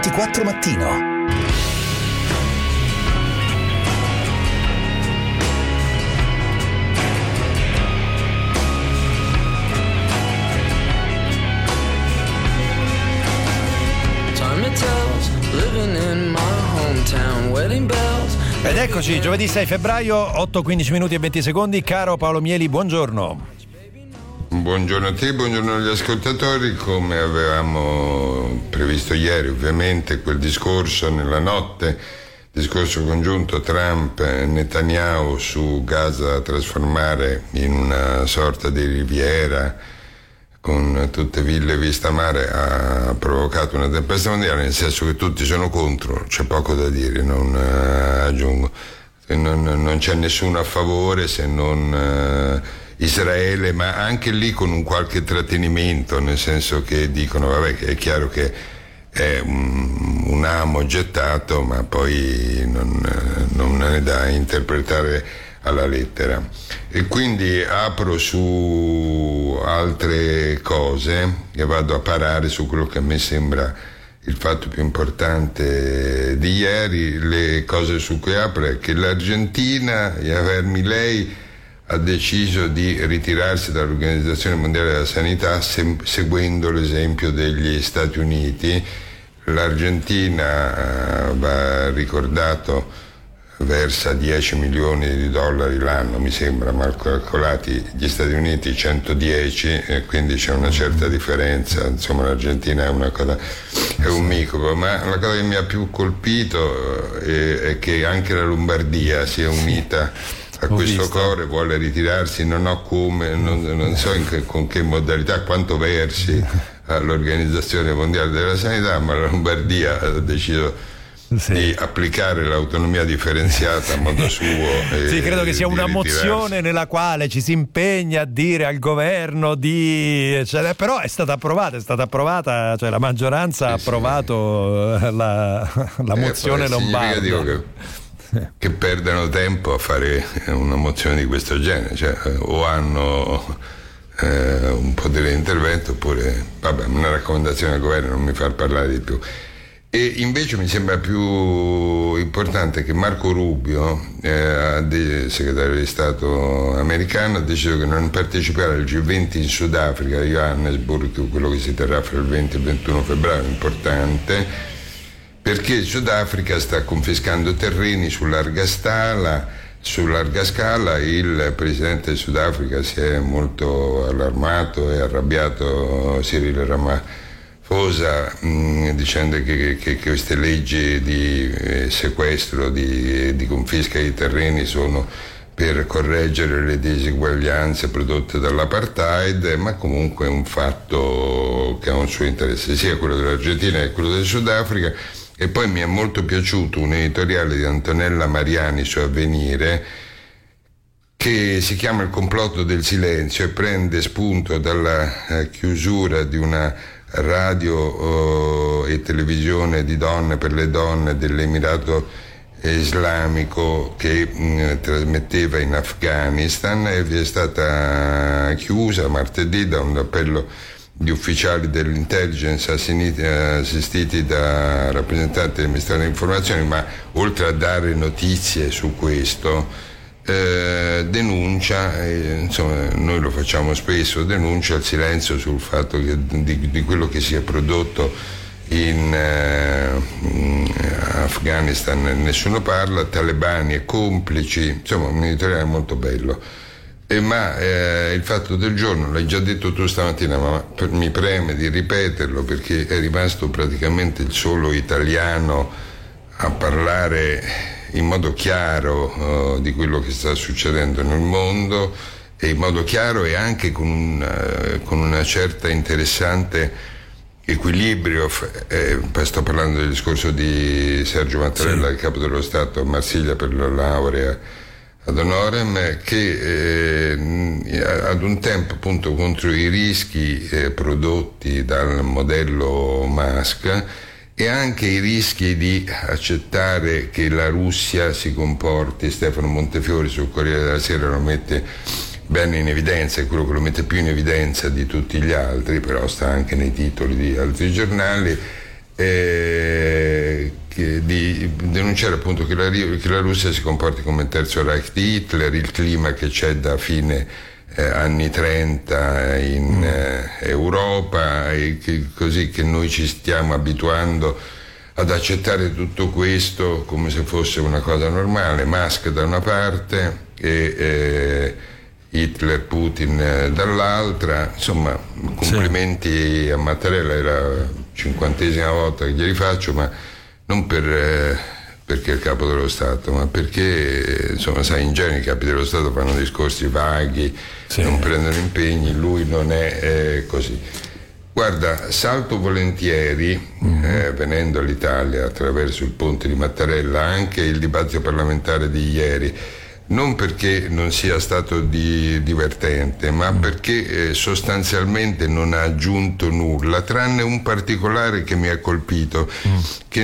24 Mattino. Ed eccoci, giovedì 6 febbraio, 8:15 minuti e 20 secondi. Caro Paolo Mieli, buongiorno. Buongiorno a te, buongiorno agli ascoltatori. Come avevamo previsto ieri, ovviamente, quel discorso nella notte, discorso congiunto Trump-Netanyahu su Gaza da trasformare in una sorta di riviera con tutte ville vista mare, ha provocato una tempesta mondiale, nel senso che tutti sono contro, c'è poco da dire, non aggiungo, non c'è nessuno a favore se non Israele, ma anche lì con un qualche trattenimento, nel senso che dicono vabbè, che è chiaro che è un amo gettato, ma poi non è da interpretare alla lettera. E quindi apro su altre cose e vado a parare su quello che a me sembra il fatto più importante di ieri. Le cose su cui apro è che l'Argentina, Javier Milei, ha deciso di ritirarsi dall'Organizzazione Mondiale della Sanità seguendo l'esempio degli Stati Uniti. L'Argentina, va ricordato, versa 10 milioni di dollari l'anno, mi sembra, mal calcolati, gli Stati Uniti 110, e quindi c'è una certa differenza. Insomma, l'Argentina è una cosa, è un microbo, ma la cosa che mi ha più colpito è che anche la Lombardia si è unita a questo coro e vuole ritirarsi. Non ho come, non so con che modalità, quanto versi all'Organizzazione Mondiale della Sanità, ma la Lombardia ha deciso di applicare l'autonomia differenziata a modo suo. Sì, credo che sia una mozione nella quale ci si impegna a dire al governo però è stata approvata, cioè la maggioranza ha approvato la mozione lombarda. Dico che perdano tempo a fare una mozione di questo genere, cioè o hanno un potere di intervento oppure vabbè, una raccomandazione al governo, non mi far parlare di più. E invece mi sembra più importante che Marco Rubio, segretario di Stato americano, ha deciso che non parteciperà al G20 in Sudafrica, a Johannesburg, quello che si terrà fra il 20 e il 21 febbraio, importante, perché il Sudafrica sta confiscando terreni su larga scala. Il presidente del Sudafrica si è molto allarmato e arrabbiato, Cyril Ramaphosa, dicendo che queste leggi di sequestro, di confisca di terreni sono per correggere le diseguaglianze prodotte dall'apartheid, ma comunque è un fatto che ha un suo interesse, sia quello dell'Argentina che quello del Sudafrica. E poi mi è molto piaciuto un editoriale di Antonella Mariani su Avvenire che si chiama Il complotto del silenzio e prende spunto dalla chiusura di una radio e televisione di donne per le donne dell'Emirato Islamico che trasmetteva in Afghanistan, e è stata chiusa martedì da un appello di ufficiali dell'intelligence assistiti da rappresentanti del Ministero dell'Informazione, ma oltre a dare notizie su questo denuncia, insomma noi lo facciamo spesso, denuncia il silenzio sul fatto che di quello che si è prodotto in Afghanistan nessuno parla, talebani e complici, insomma un editoriale molto bello. Ma il fatto del giorno l'hai già detto tu stamattina, ma mi preme di ripeterlo perché è rimasto praticamente il solo italiano a parlare in modo chiaro di quello che sta succedendo nel mondo, e in modo chiaro e anche con una certa interessante equilibrio. Sto parlando del discorso di Sergio Mattarella, il capo dello Stato a Marsiglia per la laurea ad honorem, che ad un tempo appunto contro i rischi prodotti dal modello Musk e anche i rischi di accettare che la Russia si comporti. Stefano Montefiori sul Corriere della Sera lo mette bene in evidenza, è quello che lo mette più in evidenza di tutti gli altri, però sta anche nei titoli di altri giornali. di denunciare appunto che la Russia si comporti come il terzo Reich di Hitler, il clima che c'è da fine anni 30 in Europa, e così che noi ci stiamo abituando ad accettare tutto questo come se fosse una cosa normale. Musk da una parte e Hitler, Putin dall'altra. Insomma, complimenti a Mattarella, era la 50ª volta che glieli faccio, ma non perché è il capo dello Stato, ma perché, insomma, sai, in genere i capi dello Stato fanno discorsi vaghi, non prendono impegni. Lui non è così. Guarda, salto volentieri, venendo all'Italia attraverso il ponte di Mattarella, anche il dibattito parlamentare di ieri, non perché non sia stato divertente, ma perché sostanzialmente non ha aggiunto nulla, tranne un particolare che mi ha colpito, che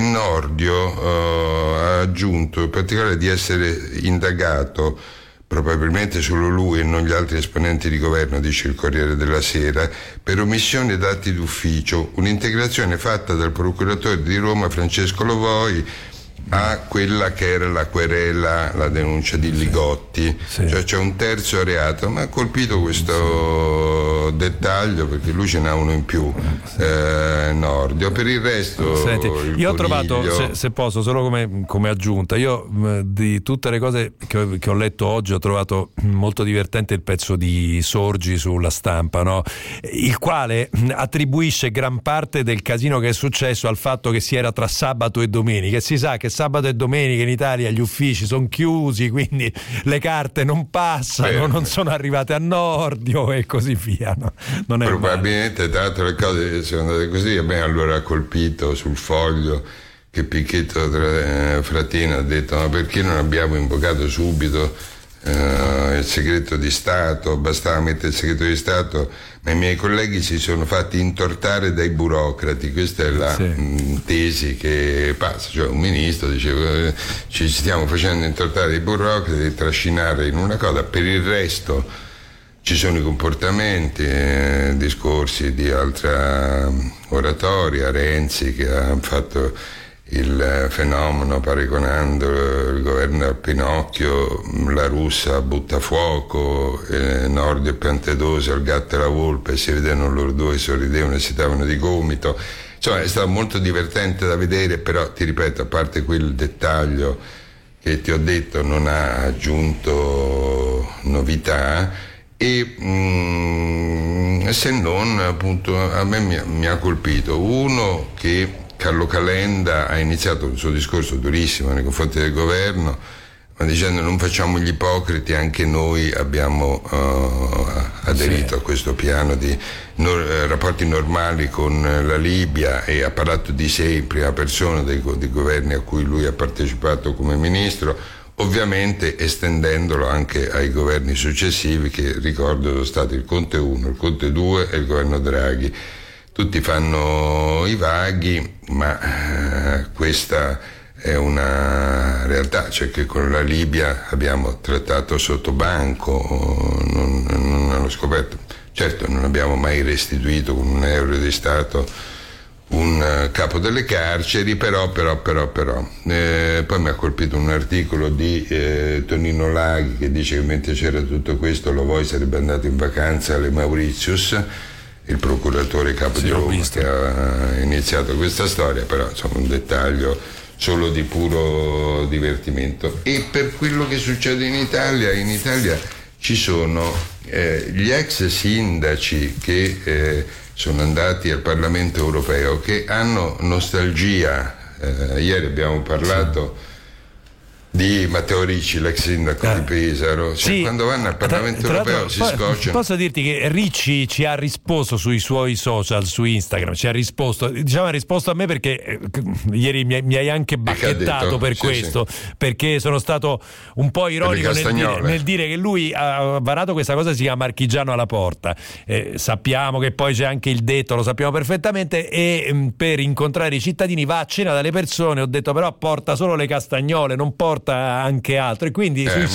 Nordio ha aggiunto, in particolare di essere indagato, probabilmente solo lui e non gli altri esponenti di governo, dice il Corriere della Sera, per omissione d'atti d'ufficio, un'integrazione fatta dal procuratore di Roma Francesco Lovoi a quella che era la querela, la denuncia di Ligotti, cioè c'è un terzo reato. Ma ha colpito questo dettaglio perché lui ce n'ha uno in più, Nordio. Per il resto, senti, io ho trovato, Coniglio... se posso, solo come aggiunta, io di tutte le cose che ho letto oggi ho trovato molto divertente il pezzo di Sorgi sulla Stampa, no? Il quale attribuisce gran parte del casino che è successo al fatto che si era tra sabato e domenica, e si sa che sabato e domenica in Italia gli uffici sono chiusi, quindi le carte non passano, non sono arrivate a Nordio e così via, no? Non è probabilmente, tra l'altro, le cose sono andate così. A me allora ha colpito sul Foglio che Picchetto Frattini ha detto: ma perché non abbiamo invocato subito il segreto di Stato? Bastava mettere il segreto di Stato, ma i miei colleghi si sono fatti intortare dai burocrati. Questa è la tesi che passa, cioè un ministro dice ci stiamo facendo intortare dai burocrati e trascinare in una cosa. Per il resto ci sono i comportamenti, discorsi di altra oratoria, Renzi che ha fatto il fenomeno paragonando il governo al Pinocchio, la russa butta fuoco, Nordio e Piantedosi al gatto e la volpe, si vedevano loro due, sorridevano e si davano di gomito. Insomma, è stato molto divertente da vedere, però ti ripeto, a parte quel dettaglio che ti ho detto, non ha aggiunto novità. E se non, appunto, a me mi ha colpito uno che Carlo Calenda ha iniziato il suo discorso durissimo nei confronti del governo, ma dicendo: non facciamo gli ipocriti, anche noi abbiamo aderito a questo piano di rapporti normali con la Libia, e ha parlato di sé in prima persona, dei governi a cui lui ha partecipato come ministro, ovviamente estendendolo anche ai governi successivi, che ricordo sono stati il Conte 1, il Conte 2 e il governo Draghi. Tutti fanno i vaghi, ma questa è una realtà, cioè che con la Libia abbiamo trattato sotto banco, non hanno scoperto. Certo, non abbiamo mai restituito con €1 di Stato un capo delle carceri, però. Poi mi ha colpito un articolo di Tonino Laghi che dice che mentre c'era tutto questo Lovoi sarebbe andato in vacanza alle Mauritius, il procuratore capo di Roma che ha iniziato questa storia, però insomma un dettaglio solo di puro divertimento. E per quello che succede in Italia ci sono gli ex sindaci che sono andati al Parlamento europeo, che hanno nostalgia. Ieri abbiamo parlato di Matteo Ricci, l'ex sindaco di Pesaro, cioè, quando vanno al Parlamento europeo si scocciano. Posso dirti che Ricci ci ha risposto sui suoi social, su Instagram, ha risposto a me, perché ieri mi hai anche bacchettato per questo, perché sono stato un po' ironico nel dire che lui ha varato questa cosa, si chiama marchigiano alla porta. Sappiamo che poi c'è anche il detto, lo sappiamo perfettamente, e per incontrare i cittadini va a cena dalle persone. Ho detto: però porta solo le castagnole, non porta porta anche altro, e quindi sui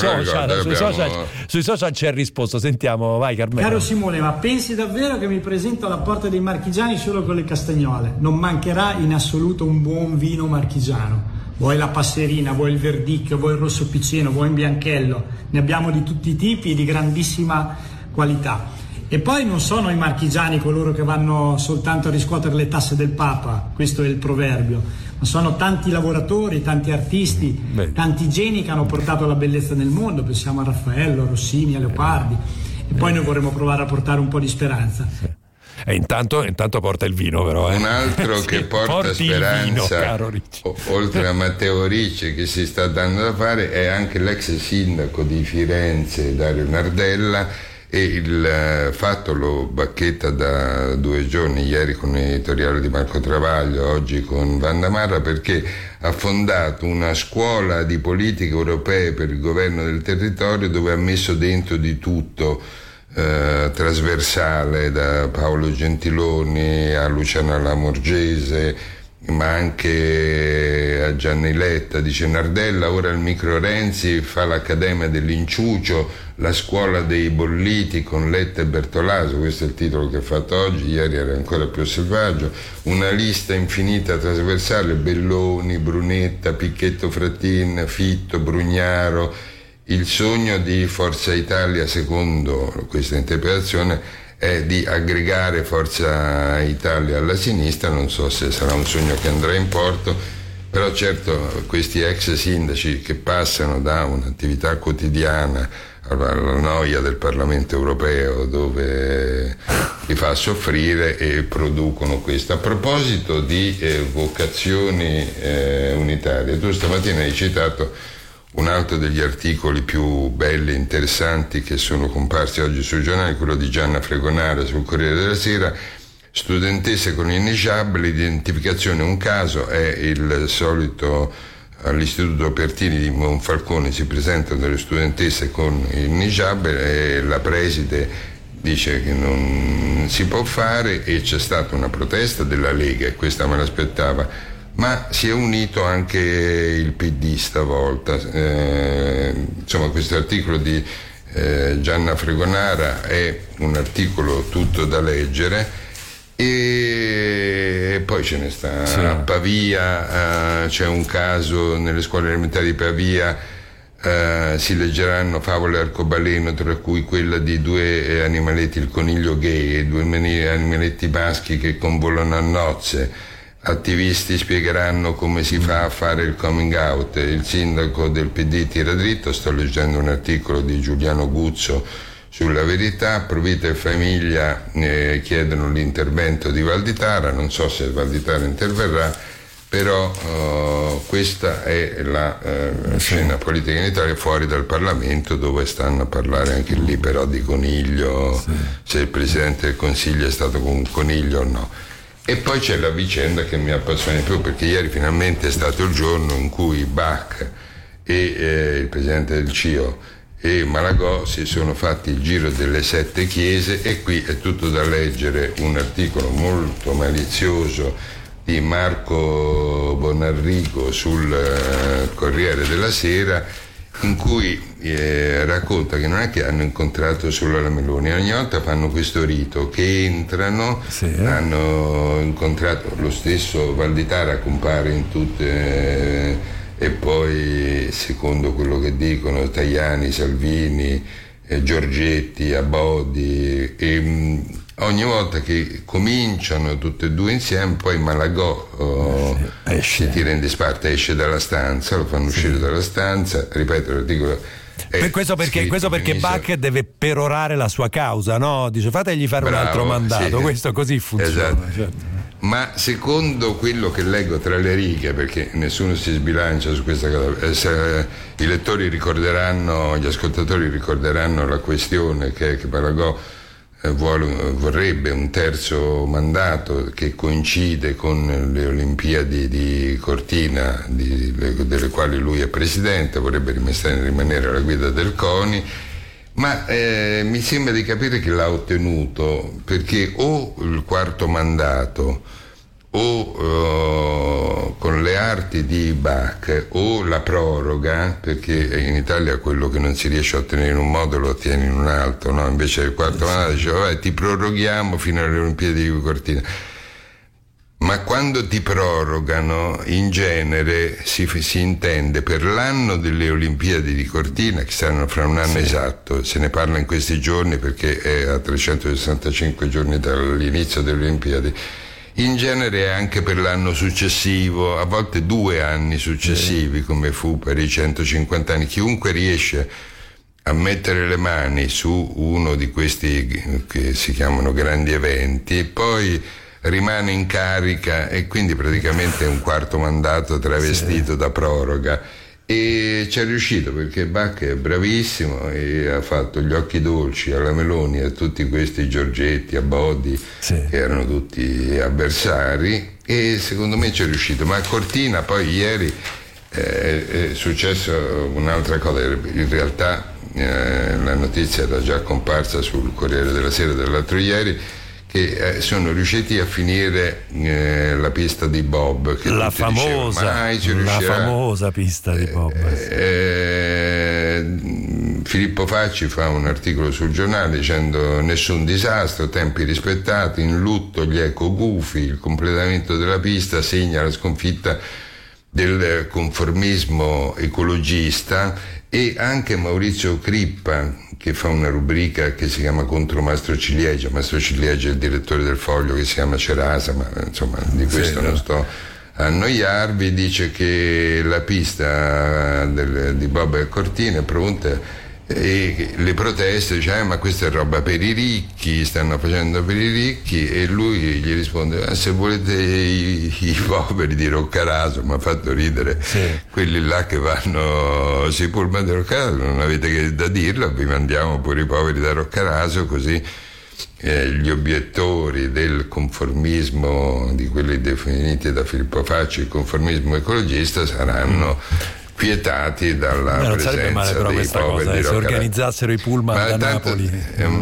social c'è risposto. Sentiamo, vai Carmelo. Caro Simone, ma pensi davvero che mi presento alla porta dei marchigiani solo con le castagnole? Non mancherà in assoluto un buon vino marchigiano. Vuoi la passerina, vuoi il verdicchio, vuoi il rosso piceno, vuoi in bianchello, ne abbiamo di tutti i tipi e di grandissima qualità. E poi non sono i marchigiani coloro che vanno soltanto a riscuotere le tasse del Papa, questo è il proverbio, ma sono tanti lavoratori, tanti artisti, tanti geni che hanno portato la bellezza nel mondo. Pensiamo a Raffaello, a Rossini, a Leopardi, e poi noi vorremmo provare a portare un po' di speranza. E intanto porta il vino, però. Un altro che porta speranza, vino, oltre a Matteo Ricci, che si sta dando da fare, è anche l'ex sindaco di Firenze, Dario Nardella, e il fatto lo bacchetta da 2 giorni, ieri con l'editoriale di Marco Travaglio, oggi con Wanda Marra, perché ha fondato una scuola di politiche europee per il governo del territorio, dove ha messo dentro di tutto, trasversale, da Paolo Gentiloni a Luciana Lamorgese, ma anche a Gianni Letta. Dice Nardella: ora il micro Renzi fa l'Accademia dell'Inciucio, la scuola dei bolliti con Letta e Bertolaso. Questo è il titolo che ha fatto oggi, ieri era ancora più selvaggio. Una lista infinita trasversale: Belloni, Brunetta, Picchetto Frattin, Fitto, Brugnaro. Il sogno di Forza Italia, secondo questa interpretazione, è di aggregare Forza Italia alla sinistra. Non so se sarà un sogno che andrà in porto, però certo questi ex sindaci che passano da un'attività quotidiana alla noia del Parlamento europeo, dove li fa soffrire, e producono questo. A proposito di vocazioni unitarie, tu stamattina hai citato un altro degli articoli più belli e interessanti che sono comparsi oggi sui giornali, quello di Gianna Fregonara sul Corriere della Sera. Studentesse con il niqab, l'identificazione un caso, è il solito. All'Istituto Pertini di Monfalcone si presentano delle studentesse con il niqab e la preside dice che non si può fare, e c'è stata una protesta della Lega, e questa me l'aspettava, ma si è unito anche il PD stavolta. Insomma, questo articolo di Gianna Fregonara è un articolo tutto da leggere, e poi ce ne sta. Sì. A Pavia c'è un caso, nelle scuole elementari di Pavia si leggeranno favole arcobaleno, tra cui quella di 2 animaletti, il coniglio gay e 2 animaletti maschi che convolano a nozze. Attivisti spiegheranno come si fa a fare il coming out. Il sindaco del PD tira dritto. Sto leggendo un articolo di Giuliano Guzzo sulla Verità. Provita e famiglia chiedono l'intervento di Valditara. Non so se Valditara interverrà, però questa è la scena politica in Italia, fuori dal Parlamento, dove stanno a parlare anche lì però di coniglio, se il Presidente del Consiglio è stato con un coniglio o no. E poi c'è la vicenda che mi appassiona di più, perché ieri finalmente è stato il giorno in cui Bach e il presidente del CIO e Malagò si sono fatti il giro delle 7 chiese, e qui è tutto da leggere un articolo molto malizioso di Marco Bonarrigo sul Corriere della Sera, in cui racconta che non è che hanno incontrato solo la Meloni, ogni volta fanno questo rito che entrano, hanno incontrato lo stesso Valditara, compare in tutte, e poi secondo quello che dicono Tajani, Salvini, Giorgetti, Abodi, e ogni volta che cominciano tutte e 2 insieme, poi Malagò si tira in disparte, esce dalla stanza, lo fanno uscire dalla stanza. Ripeto, l'articolo questo perché Bach deve perorare la sua causa, no? Dice fategli fare un altro mandato, questo così funziona. Esatto. Certo. Ma secondo quello che leggo tra le righe, perché nessuno si sbilancia su questa cosa, i lettori ricorderanno, gli ascoltatori ricorderanno la questione che Malagò vorrebbe un terzo mandato che coincide con le Olimpiadi di Cortina, delle quali lui è presidente, vorrebbe rimanere alla guida del CONI, ma mi sembra di capire che l'ha ottenuto, perché o il 4º mandato o con le arti parti di Bach o la proroga, perché in Italia quello che non si riesce a ottenere in un modo lo ottieni in un altro, no? Invece il quarto mandato diceva vabbè, ti proroghiamo fino alle Olimpiadi di Cortina. Ma quando ti prorogano, in genere si intende per l'anno delle Olimpiadi di Cortina, che saranno fra un anno esatto, se ne parla in questi giorni perché è a 365 giorni dall'inizio delle Olimpiadi, in genere è anche per l'anno successivo, a volte 2 anni successivi, come fu per i 150 anni. Chiunque riesce a mettere le mani su uno di questi che si chiamano grandi eventi, poi rimane in carica e quindi praticamente è un quarto mandato travestito da proroga, e ci è riuscito perché Bach è bravissimo e ha fatto gli occhi dolci alla Meloni, a tutti questi Giorgetti, a Bodi, che erano tutti avversari, e secondo me ci è riuscito. Ma a Cortina poi ieri è successo un'altra cosa, in realtà la notizia era già comparsa sul Corriere della Sera dell'altro ieri, che sono riusciti a finire la pista di bob, che la famosa pista di bob. Filippo Facci fa un articolo sul giornale dicendo nessun disastro, tempi rispettati, in lutto gli ecogufi, il completamento della pista segna la sconfitta del conformismo ecologista. E anche Maurizio Crippa, che fa una rubrica che si chiama Contro Mastro Ciliegia è il direttore del Foglio, che si chiama Cerasa, ma insomma di questo non sto a annoiarvi, dice che la pista di Bob e Cortina è pronta, e le proteste, dice ma questa è roba per i ricchi, stanno facendo per i ricchi, e lui gli risponde se volete i poveri di Roccaraso, mi ha fatto ridere, quelli là che vanno sui pullman di Roccaraso, non avete che da dirlo, vi mandiamo pure i poveri da Roccaraso, così gli obiettori del conformismo, di quelli definiti da Filippo Facci il conformismo ecologista, saranno quietati dalla presenza dei poveri di se organizzassero i pullman da Napoli.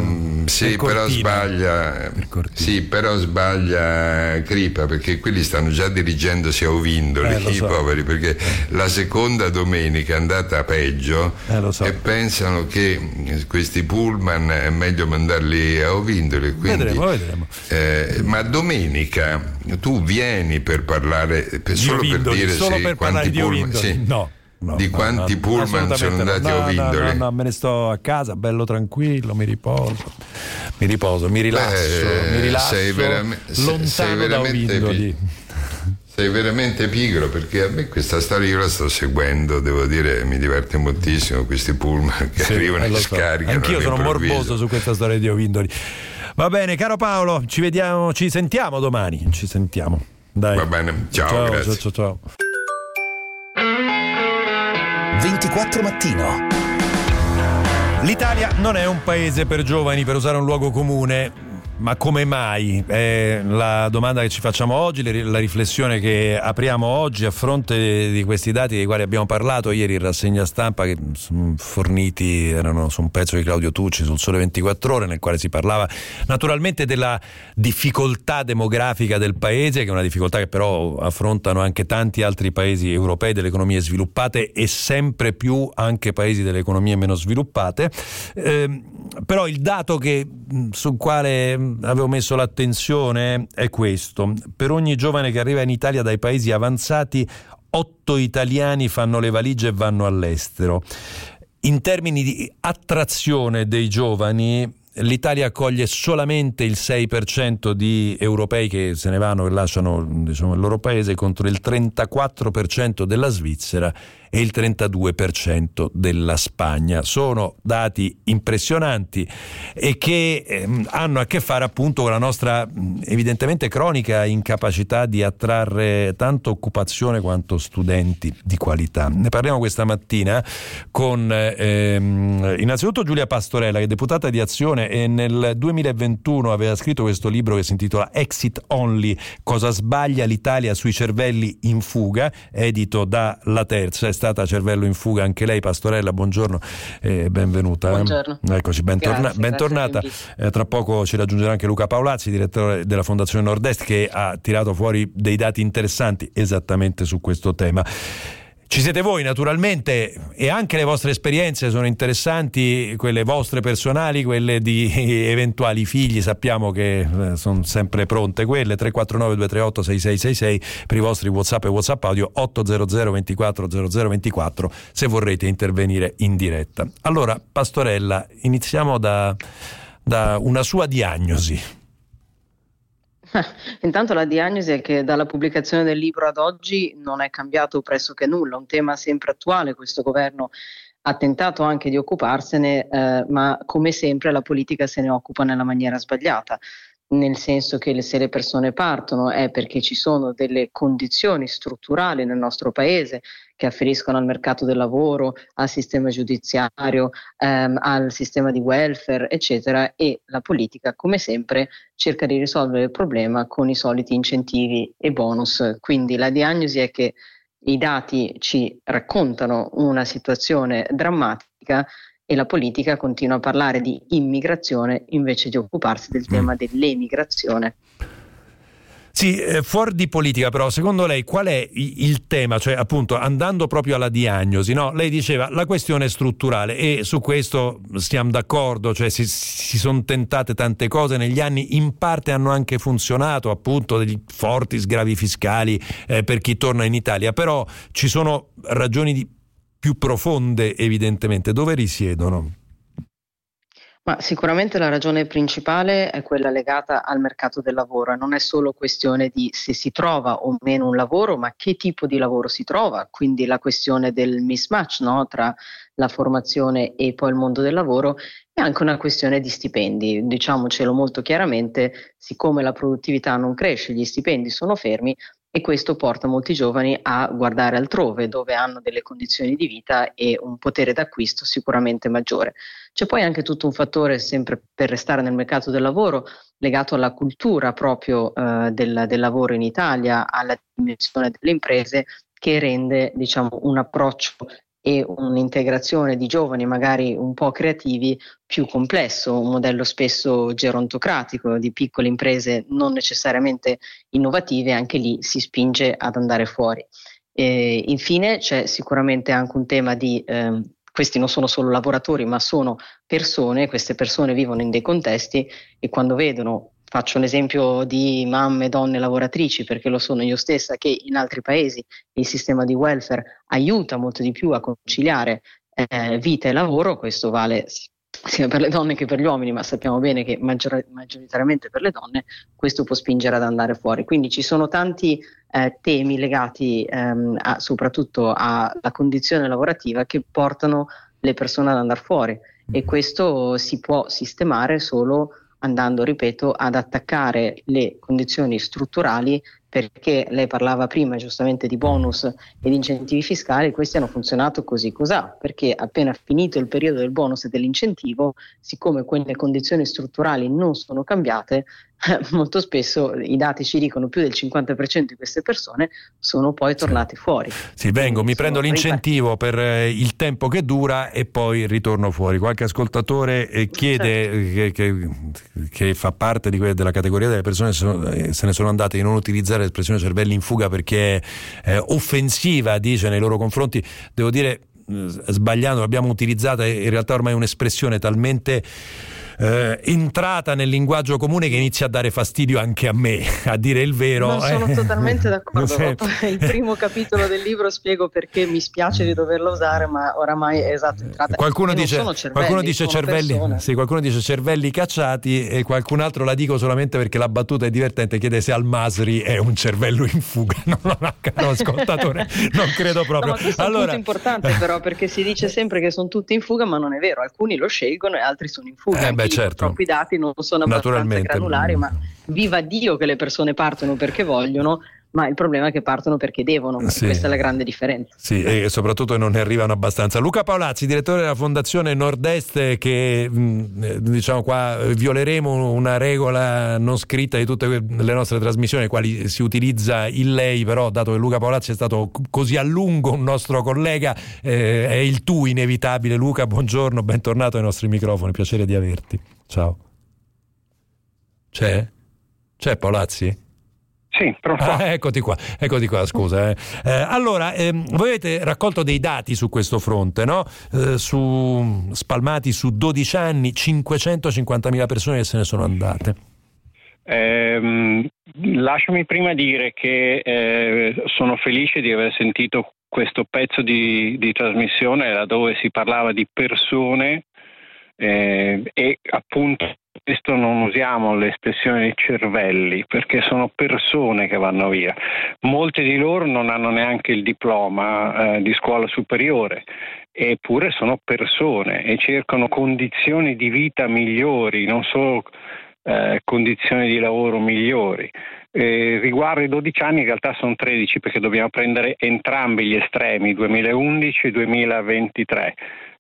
Però sbaglia Crippa, perché quelli stanno già dirigendosi a Ovindoli, i poveri, perché la seconda domenica è andata peggio, e pensano che questi pullman è meglio mandarli a Ovindoli, quindi vedremo. Ma domenica tu vieni per parlare solo per dire quanti pullman di quanti pullman sono andati a Ovindoli? No, me ne sto a casa, bello tranquillo, mi riposo, mi rilasso, lontano da Ovindoli. Sei veramente pigro, perché a me questa storia io la sto seguendo, devo dire, mi diverte moltissimo questi pullman che arrivano e scaricano. Anch'io sono morboso su questa storia di Ovindoli. Va bene, caro Paolo, ci sentiamo domani, Dai. Va bene, ciao, grazie. Ciao. 24 Mattino. L'Italia non è un paese per giovani, per usare un luogo comune. Ma come mai? È la domanda che ci facciamo oggi, la riflessione che apriamo oggi a fronte di questi dati dei quali abbiamo parlato ieri in rassegna stampa, che forniti erano su un pezzo di Claudio Tucci sul Sole 24 Ore, nel quale si parlava naturalmente della difficoltà demografica del paese, che è una difficoltà che però affrontano anche tanti altri paesi europei delle economie sviluppate e sempre più anche paesi delle economie meno sviluppate. Però il dato sul quale avevo messo l'attenzione è questo: per ogni giovane che arriva in Italia dai paesi avanzati, 8 italiani fanno le valigie e vanno all'estero. In termini di attrazione dei giovani, l'Italia accoglie solamente il 6% di europei che se ne vanno, che lasciano il loro paese, contro il 34% della Svizzera e il 32% della Spagna. Sono dati impressionanti e che hanno a che fare appunto con la nostra evidentemente cronica incapacità di attrarre tanto occupazione quanto studenti di qualità. Ne parliamo questa mattina con innanzitutto Giulia Pastorella, che è deputata di Azione e nel 2021 aveva scritto questo libro che si intitola Exit Only, cosa sbaglia l'Italia sui cervelli in fuga, edito da La Terza. È stata cervello in fuga anche lei, Pastorella, buongiorno e benvenuta. Buongiorno. Eccoci, bentornata. Tra poco ci raggiungerà anche Luca Paolazzi, direttore della Fondazione Nord-Est, che ha tirato fuori dei dati interessanti esattamente su questo tema. Ci siete voi naturalmente, e anche le vostre esperienze sono interessanti, quelle vostre personali, quelle di eventuali figli, sappiamo che sono sempre pronte quelle. 349 238 6666 per i vostri WhatsApp e WhatsApp audio, 800 24 0024 se vorrete intervenire in diretta. Allora, Pastorella, iniziamo da una sua diagnosi. Intanto la diagnosi è che dalla pubblicazione del libro ad oggi non è cambiato pressoché nulla, un tema sempre attuale. Questo governo ha tentato anche di occuparsene, ma come sempre la politica se ne occupa nella maniera sbagliata, nel senso che se le persone partono è perché ci sono delle condizioni strutturali nel nostro paese che afferiscono al mercato del lavoro, al sistema giudiziario, al sistema di welfare, eccetera, e la politica, come sempre, cerca di risolvere il problema con i soliti incentivi e bonus. Quindi la diagnosi è che i dati ci raccontano una situazione drammatica e la politica continua a parlare di immigrazione invece di occuparsi del tema dell'emigrazione. Sì, fuori di politica però, secondo lei qual è il tema? Cioè, appunto, andando proprio alla diagnosi, no? Lei diceva la questione è strutturale e su questo stiamo d'accordo, cioè si sono tentate tante cose negli anni, in parte hanno anche funzionato, appunto degli forti sgravi fiscali per chi torna in Italia, però ci sono ragioni più profonde evidentemente. Dove risiedono? Ma sicuramente la ragione principale è quella legata al mercato del lavoro, e non è solo questione di se si trova o meno un lavoro, ma che tipo di lavoro si trova, quindi la questione del mismatch, no, tra la formazione e poi il mondo del lavoro, è anche una questione di stipendi. Diciamocelo molto chiaramente, siccome la produttività non cresce, gli stipendi sono fermi, e questo porta molti giovani a guardare altrove, dove hanno delle condizioni di vita e un potere d'acquisto sicuramente maggiore. C'è poi anche tutto un fattore, sempre per restare nel mercato del lavoro, legato alla cultura proprio del lavoro in Italia, alla dimensione delle imprese, che rende, diciamo, un approccio e un'integrazione di giovani magari un po' creativi più complesso, un modello spesso gerontocratico di piccole imprese non necessariamente innovative. Anche lì si spinge ad andare fuori. Infine c'è sicuramente anche un tema di questi non sono solo lavoratori ma sono persone, queste persone vivono in dei contesti e quando vedono, faccio un esempio di mamme, donne lavoratrici, perché lo sono io stessa, che in altri paesi il sistema di welfare aiuta molto di più a conciliare vita e lavoro. Questo vale sia per le donne che per gli uomini, ma sappiamo bene che maggioritariamente per le donne questo può spingere ad andare fuori. Quindi ci sono tanti temi legati soprattutto alla condizione lavorativa che portano le persone ad andare fuori, e questo si può sistemare solo andando, ripeto, ad attaccare le condizioni strutturali, perché lei parlava prima giustamente di bonus e di incentivi fiscali. Questi hanno funzionato così cos'ha, perché appena finito il periodo del bonus e dell'incentivo, siccome quelle condizioni strutturali non sono cambiate, molto spesso i dati ci dicono più del 50% di queste persone sono poi tornate fuori. Sì, mi prendo l'incentivo per il tempo che dura e poi ritorno fuori. Qualche ascoltatore chiede che fa parte della categoria delle persone se ne sono andate, di non utilizzare l'espressione cervelli in fuga perché è offensiva, dice, nei loro confronti. Devo dire, sbagliando, l'abbiamo utilizzata, in realtà ormai è un'espressione talmente entrata nel linguaggio comune che inizia a dare fastidio anche a me, a dire il vero. Non sono totalmente d'accordo. Il primo capitolo del libro spiego perché mi spiace di doverla usare, ma oramai è entrata. Qualcuno dice cervelli, sì, qualcuno dice cervelli cacciati, e qualcun altro, la dico solamente perché la battuta è divertente, chiede se Al-Masri è un cervello in fuga. No, ascoltatore, non credo proprio. No, ma questo è un punto importante però, perché si dice sempre che sono tutti in fuga, ma non è vero. Alcuni lo scelgono e altri sono in fuga. Certo. I dati non sono abbastanza granulari, ma viva Dio che le persone partono perché vogliono, ma il problema è che partono perché devono, sì. Questa è la grande differenza. Sì, e soprattutto non ne arrivano abbastanza. Luca Paolazzi, direttore della Fondazione Nord-Est, che diciamo qua violeremo una regola non scritta di tutte le nostre trasmissioni, ai quali si utilizza il lei, però dato che Luca Paolazzi è stato così a lungo un nostro collega, è il tu inevitabile. Luca, buongiorno, bentornato ai nostri microfoni, piacere di averti. Ciao. C'è Paolazzi? Sì, pronto. Eccoti qua, scusa. Allora, voi avete raccolto dei dati su questo fronte, no? Spalmati su 12 anni, 550.000 persone che se ne sono andate. Lasciami prima dire che sono felice di aver sentito questo pezzo di trasmissione laddove si parlava di persone e appunto questo non usiamo l'espressione dei cervelli, perché sono persone che vanno via. Molti di loro non hanno neanche il diploma di scuola superiore, eppure sono persone e cercano condizioni di vita migliori, non solo condizioni di lavoro migliori. Riguardo i 12 anni in realtà sono 13, perché dobbiamo prendere entrambi gli estremi, 2011 e 2023.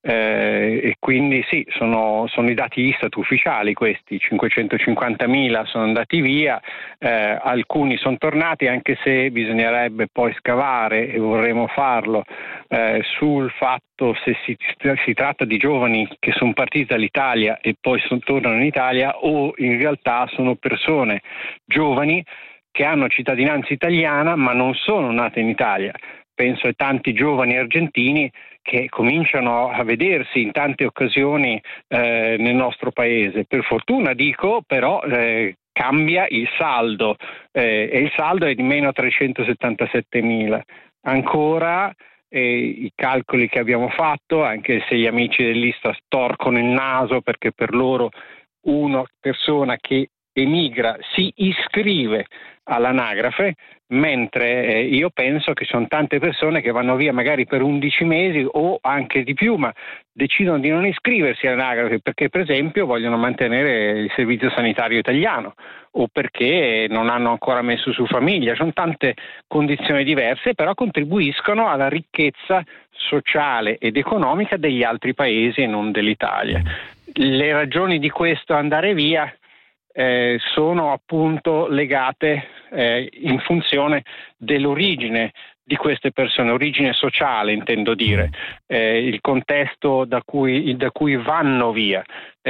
E quindi sì, sono i dati Istat ufficiali questi, 550.000 sono andati via, alcuni sono tornati, anche se bisognerebbe poi scavare, e vorremmo farlo, sul fatto se si tratta di giovani che sono partiti dall'Italia e poi tornano in Italia, o in realtà sono persone giovani che hanno cittadinanza italiana ma non sono nate in Italia. Penso ai tanti giovani argentini che cominciano a vedersi in tante occasioni nel nostro paese. Per fortuna dico, però cambia il saldo e il saldo è di meno 377.000. Ancora i calcoli che abbiamo fatto, anche se gli amici dell'Istat storcono il naso, perché per loro una persona che emigra si iscrive all'anagrafe, mentre io penso che sono tante persone che vanno via magari per 11 mesi o anche di più, ma decidono di non iscriversi all'anagrafe perché per esempio vogliono mantenere il servizio sanitario italiano o perché non hanno ancora messo su famiglia. Sono tante condizioni diverse, però contribuiscono alla ricchezza sociale ed economica degli altri paesi e non dell'Italia. Le ragioni di questo andare via sono appunto legate in funzione dell'origine di queste persone, origine sociale intendo dire, il contesto da cui vanno via.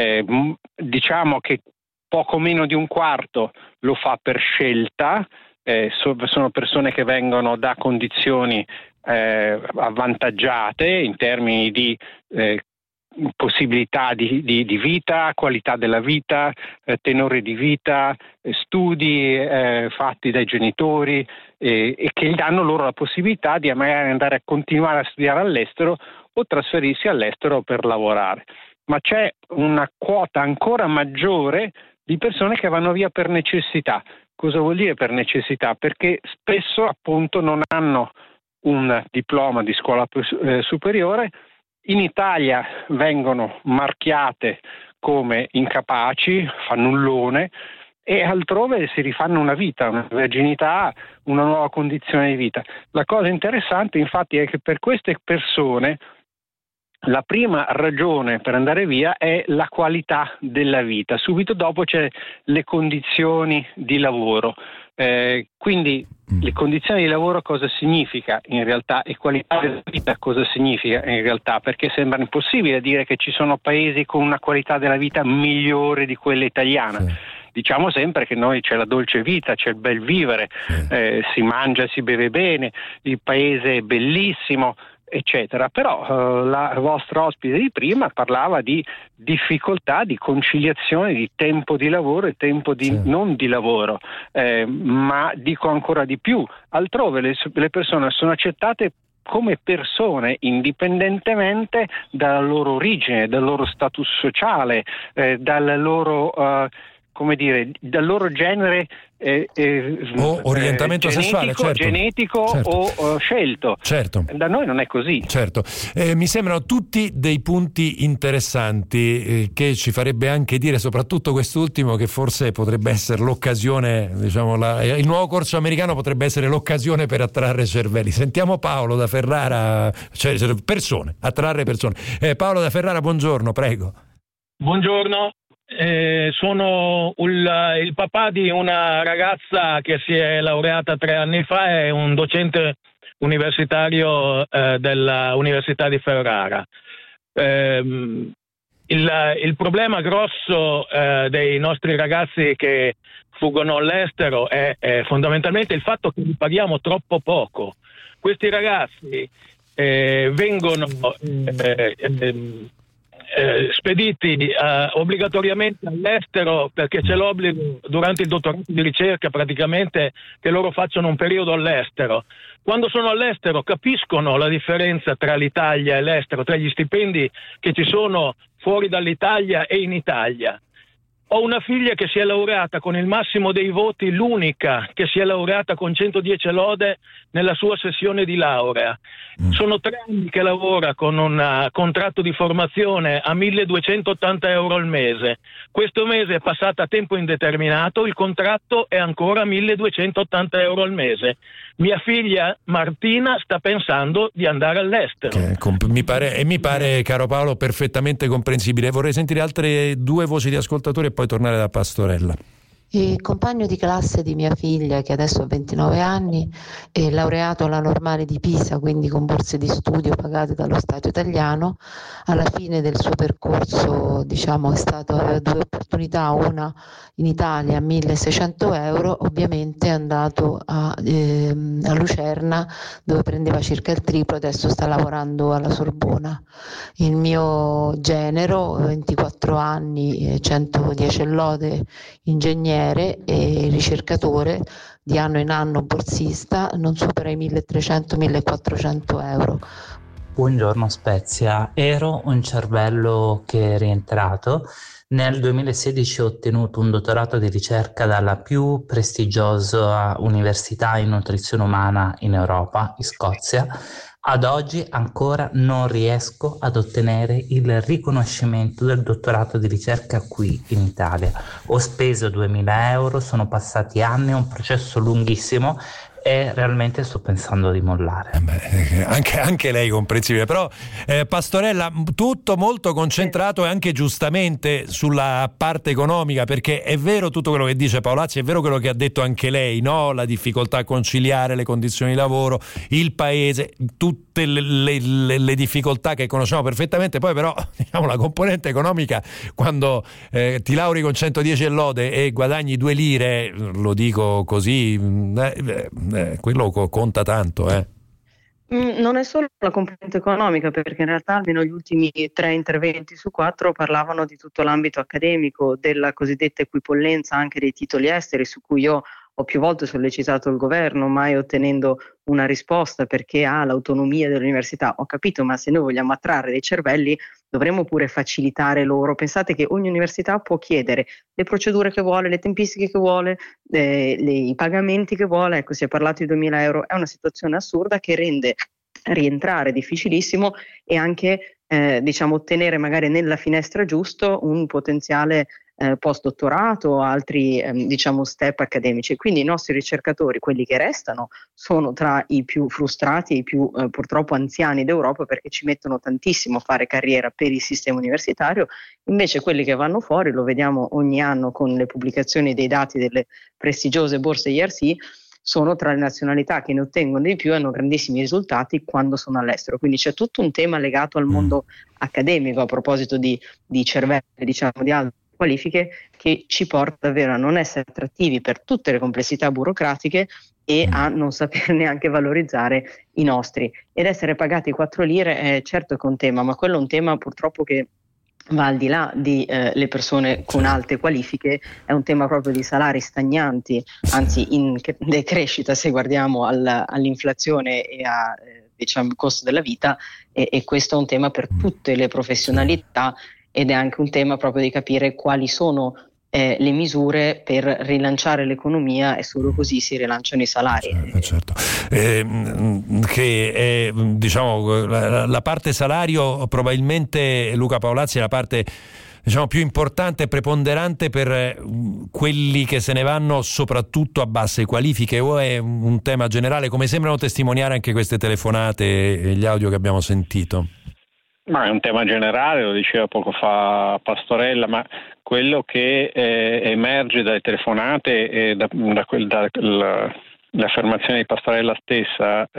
Diciamo che poco meno di un quarto lo fa per scelta, sono persone che vengono da condizioni avvantaggiate in termini di possibilità di vita, qualità della vita, tenore di vita, studi fatti dai genitori e che gli danno loro la possibilità di magari andare a continuare a studiare all'estero o trasferirsi all'estero per lavorare. Ma c'è una quota ancora maggiore di persone che vanno via per necessità. Cosa vuol dire per necessità? Perché spesso appunto non hanno un diploma di scuola superiore. In Italia vengono marchiate come incapaci, fannullone, e altrove si rifanno una vita, una virginità, una nuova condizione di vita. La cosa interessante infatti è che per queste persone la prima ragione per andare via è la qualità della vita, subito dopo c'è le condizioni di lavoro. Quindi le condizioni di lavoro cosa significa in realtà e qualità della vita cosa significa in realtà, perché sembra impossibile dire che ci sono paesi con una qualità della vita migliore di quella italiana. Sì. Diciamo sempre che noi c'è la dolce vita, c'è il bel vivere, si mangia, si beve bene, il paese è bellissimo, eccetera. Però la vostra ospite di prima parlava di difficoltà di conciliazione di tempo di lavoro e tempo di non di lavoro, ma dico ancora di più, altrove le persone sono accettate come persone indipendentemente dalla loro origine, dal loro status sociale, dalla loro come dire, dal loro genere o orientamento sessuale, certo. Genetico, certo. O scelto. Certo. Da noi non è così. Certo. Mi sembrano tutti dei punti interessanti che ci farebbe anche dire, soprattutto quest'ultimo, che forse potrebbe essere l'occasione, diciamo, il nuovo corso americano potrebbe essere l'occasione per attrarre cervelli. Sentiamo Paolo da Ferrara, cioè attrarre persone. Paolo da Ferrara, buongiorno, prego. Buongiorno. Sono il papà di una ragazza che si è laureata 3 anni fa, è un docente universitario dell'Università di Ferrara. Il problema grosso dei nostri ragazzi che fuggono all'estero è fondamentalmente il fatto che li paghiamo troppo poco. Questi ragazzi vengono spediti obbligatoriamente all'estero perché c'è l'obbligo durante il dottorato di ricerca praticamente che loro facciano un periodo all'estero. Quando sono all'estero capiscono la differenza tra l'Italia e l'estero, tra gli stipendi che ci sono fuori dall'Italia e in Italia. Ho una figlia che si è laureata con il massimo dei voti, l'unica che si è laureata con 110 lode nella sua sessione di laurea. Sono 3 anni che lavora con un contratto di formazione a 1.280 euro al mese. Questo mese è passata a tempo indeterminato, il contratto è ancora 1.280 euro al mese. Mia figlia Martina sta pensando di andare all'estero. Mi pare, caro Paolo, perfettamente comprensibile. Vorrei sentire altre 2 voci di ascoltatori e poi tornare da Pastorella. Il compagno di classe di mia figlia, che adesso ha 29 anni, è laureato alla Normale di Pisa, quindi con borse di studio pagate dallo Stato italiano. Alla fine del suo percorso, aveva 2 opportunità, una in Italia a 1.600 euro, ovviamente è andato a Lucerna dove prendeva circa il triplo, adesso sta lavorando alla Sorbona. Il mio genero, 24 anni, 110 lode, ingegnere e ricercatore, di anno in anno borsista, non supera i 1.300-1.400 euro. Buongiorno Spezia, ero un cervello che è rientrato. Nel 2016 ho ottenuto un dottorato di ricerca dalla più prestigiosa università in nutrizione umana in Europa, in Scozia. Ad oggi ancora non riesco ad ottenere il riconoscimento del dottorato di ricerca qui in Italia. Ho speso 2.000 euro, sono passati anni, è un processo lunghissimo e realmente sto pensando di mollare. Anche lei comprensibile, però Pastorella, tutto molto concentrato e anche giustamente sulla parte economica, perché è vero tutto quello che dice Paolazzi, è vero quello che ha detto anche lei, no? La difficoltà a conciliare le condizioni di lavoro, il paese, tutte le difficoltà che conosciamo perfettamente. Poi però la componente economica, quando ti lauri con 110 e lode e guadagni 2 lire, lo dico così, quello conta tanto, Non è solo la componente economica, perché in realtà almeno gli ultimi 3 interventi su 4 parlavano di tutto l'ambito accademico, della cosiddetta equipollenza anche dei titoli esteri, su cui io ho più volte sollecitato il governo, mai ottenendo una risposta, perché ha l'autonomia dell'università. Ho capito, ma se noi vogliamo attrarre dei cervelli dovremmo pure facilitare loro. Pensate che ogni università può chiedere le procedure che vuole, le tempistiche che vuole, i pagamenti che vuole. Ecco, si è parlato di 2.000 euro, è una situazione assurda che rende rientrare difficilissimo e anche ottenere magari nella finestra giusto un potenziale post-dottorato o altri step accademici. Quindi i nostri ricercatori, quelli che restano, sono tra i più frustrati e i più purtroppo anziani d'Europa, perché ci mettono tantissimo a fare carriera per il sistema universitario. Invece quelli che vanno fuori, lo vediamo ogni anno con le pubblicazioni dei dati delle prestigiose borse IRC, sono tra le nazionalità che ne ottengono di più e hanno grandissimi risultati quando sono all'estero. Quindi c'è tutto un tema legato al mondo accademico, a proposito di cervelli, di altre qualifiche, che ci porta davvero a non essere attrattivi per tutte le complessità burocratiche e a non saper neanche valorizzare i nostri. Ed essere pagati 4 lire è certo che è un tema, ma quello è un tema purtroppo che va al di là di le persone con alte qualifiche, è un tema proprio di salari stagnanti, anzi in decrescita se guardiamo all'inflazione e al costo della vita, e questo è un tema per tutte le professionalità, ed è anche un tema proprio di capire quali sono le misure per rilanciare l'economia, e solo così si rilanciano i salari. Certo. Che è, diciamo, la parte salario probabilmente, Luca Paolazzi, è la parte, diciamo, più importante e preponderante per quelli che se ne vanno soprattutto a basse qualifiche, o è un tema generale, come sembrano testimoniare anche queste telefonate e gli audio che abbiamo sentito? Ma è un tema generale, lo diceva poco fa Pastorella, ma quello che emerge dalle telefonate e l'affermazione di Pastorella stessa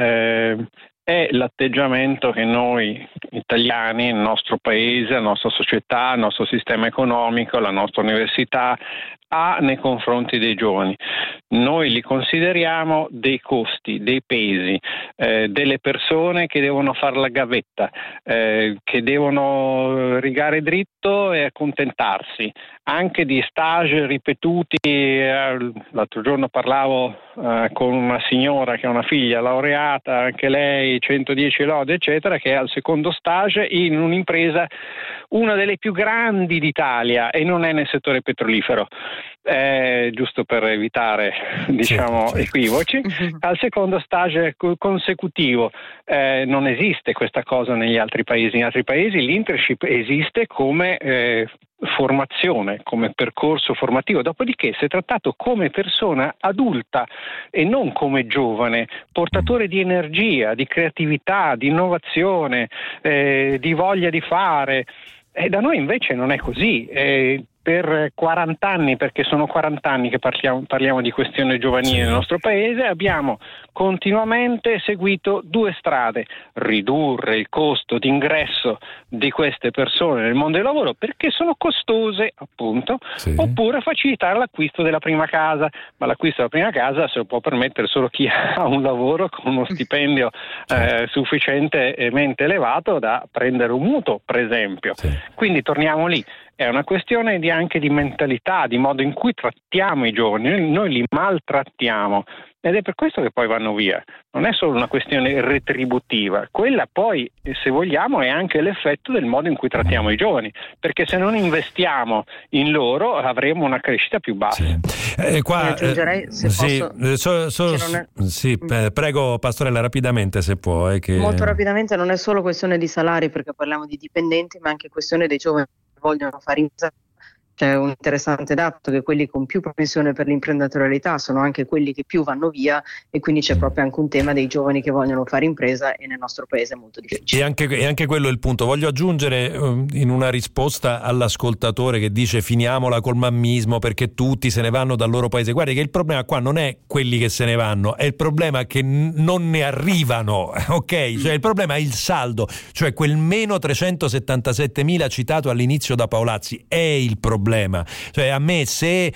è l'atteggiamento che noi italiani, il nostro paese, la nostra società, il nostro sistema economico, la nostra università ha nei confronti dei giovani. Noi li consideriamo dei costi, dei pesi, delle persone che devono fare la gavetta, che devono rigare dritto e accontentarsi, anche di stage ripetuti. L'altro giorno parlavo con una signora che ha una figlia laureata, anche lei 110 lode eccetera, che è al secondo stage in un'impresa, una delle più grandi d'Italia, e non è nel settore petrolifero, giusto per evitare, diciamo, equivoci. Al secondo stage consecutivo. Non esiste questa cosa negli altri paesi. In altri paesi l'internship esiste come formazione, come percorso formativo, dopodiché si è trattato come persona adulta e non come giovane, portatore di energia, di creatività, di innovazione, di voglia di fare. E da noi invece non è così. Per 40 anni, perché sono 40 anni che parliamo di questione giovanile nel nostro paese, abbiamo continuamente seguito due strade: ridurre il costo d'ingresso di queste persone nel mondo del lavoro perché sono costose, appunto, oppure facilitare l'acquisto della prima casa, ma l'acquisto della prima casa se lo può permettere solo chi ha un lavoro con uno stipendio sufficientemente elevato da prendere un mutuo, per esempio. Quindi torniamo lì. È una questione anche di mentalità, di modo in cui trattiamo i giovani. Noi li maltrattiamo ed è per questo che poi vanno via. Non è solo una questione retributiva, quella poi, se vogliamo, è anche l'effetto del modo in cui trattiamo i giovani, perché se non investiamo in loro avremo una crescita più bassa. Qua, aggiungerei, se posso, prego Pastorella, rapidamente se può. Molto rapidamente, non è solo questione di salari, perché parliamo di dipendenti, ma anche questione dei giovani che vogliono fare impresa. C'è un interessante dato che quelli con più propensione per l'imprenditorialità sono anche quelli che più vanno via, e quindi c'è proprio anche un tema dei giovani che vogliono fare impresa, e nel nostro paese è molto difficile. E anche quello è il punto. Voglio aggiungere in una risposta all'ascoltatore che dice finiamola col mammismo perché tutti se ne vanno dal loro paese. Guardi che il problema qua non è quelli che se ne vanno, è il problema che non ne arrivano, ok? Cioè il problema è il saldo, cioè quel meno 377.000 citato all'inizio da Paolazzi è il problema. Cioè a me se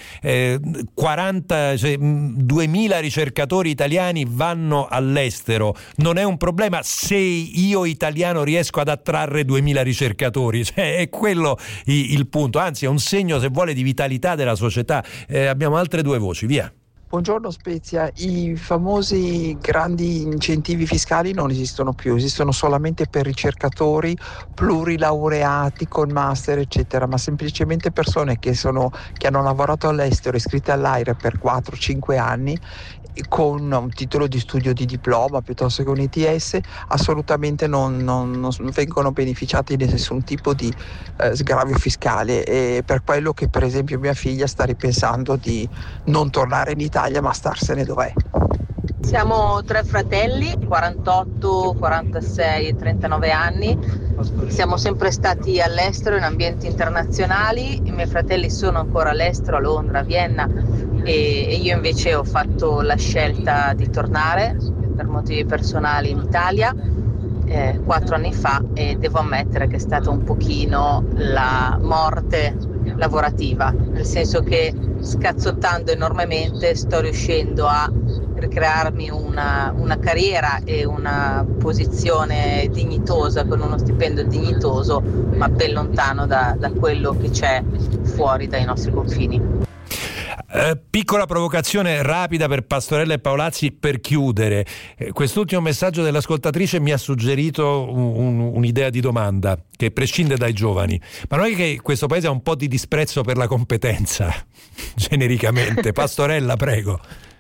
2.000 ricercatori italiani vanno all'estero non è un problema se io italiano riesco ad attrarre 2.000 ricercatori, cioè è quello il punto, anzi è un segno, se vuole, di vitalità della società. Abbiamo altre due voci, via. Buongiorno Spezia, i famosi grandi incentivi fiscali non esistono più, esistono solamente per ricercatori plurilaureati con master eccetera, ma semplicemente persone che hanno lavorato all'estero, iscritte all'AIRE per 4-5 anni con un titolo di studio di diploma piuttosto che un ITS, assolutamente non vengono beneficiati di nessun tipo di sgravio fiscale, e per quello che per esempio mia figlia sta ripensando di non tornare in Italia ma starsene dov'è. Siamo 3 fratelli, 48, 46 e 39 anni, siamo sempre stati all'estero in ambienti internazionali. I miei fratelli sono ancora all'estero, a Londra, a Vienna, e io invece ho fatto la scelta di tornare per motivi personali in Italia 4 anni fa, e devo ammettere che è stata un pochino la morte lavorativa, nel senso che scazzottando enormemente sto riuscendo a ricrearmi una carriera e una posizione dignitosa con uno stipendio dignitoso, ma ben lontano da quello che c'è fuori dai nostri confini. Piccola provocazione rapida per Pastorella e Paolazzi per chiudere. Quest'ultimo messaggio dell'ascoltatrice mi ha suggerito un'idea di domanda che prescinde dai giovani. Ma non è che questo paese ha un po' di disprezzo per la competenza, genericamente? Pastorella, prego.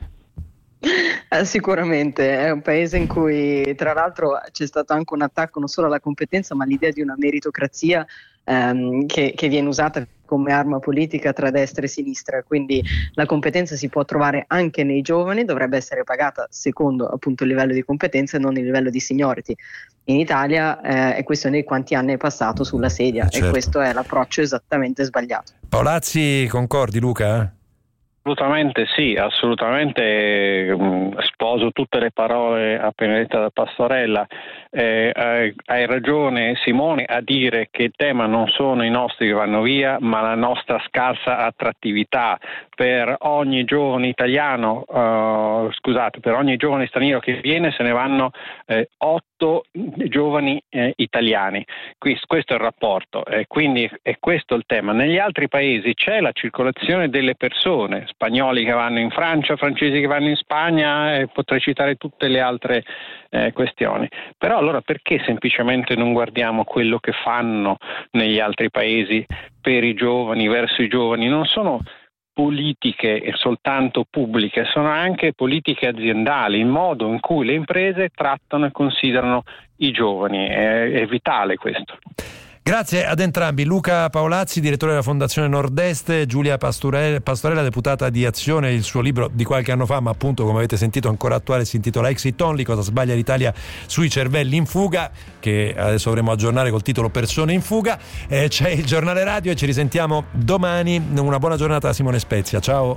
Sicuramente è un paese in cui tra l'altro c'è stato anche un attacco non solo alla competenza ma all'idea di una meritocrazia che viene usata come arma politica tra destra e sinistra, quindi la competenza si può trovare anche nei giovani, dovrebbe essere pagata secondo appunto il livello di competenza e non il livello di seniority. In Italia è questione di quanti anni è passato sulla sedia, certo. E questo è l'approccio esattamente sbagliato. Paolazzi, concordi, Luca? Assolutamente sì, assolutamente sposo tutte le parole appena dette da Pastorella. Hai ragione Simone a dire che il tema non sono i nostri che vanno via, ma la nostra scarsa attrattività. Per ogni giovane italiano, per ogni giovane straniero che viene se ne vanno 8 giovani italiani. Questo è il rapporto, quindi è questo il tema. Negli altri paesi c'è la circolazione delle persone, spagnoli che vanno in Francia, francesi che vanno in Spagna, potrei citare tutte le altre questioni. Però allora perché semplicemente non guardiamo quello che fanno negli altri paesi per i giovani, verso i giovani? Non sono politiche soltanto pubbliche, sono anche politiche aziendali, il modo in cui le imprese trattano e considerano i giovani, è vitale questo. Grazie ad entrambi. Luca Paolazzi, direttore della Fondazione Nord-Est, Giulia Pastorella, deputata di Azione. Il suo libro di qualche anno fa, ma appunto come avete sentito ancora attuale, si intitola Exit Only, cosa sbaglia l'Italia sui cervelli in fuga, che adesso dovremo aggiornare col titolo Persone in fuga. C'è il giornale radio e ci risentiamo domani. Una buona giornata da Simone Spezia, ciao.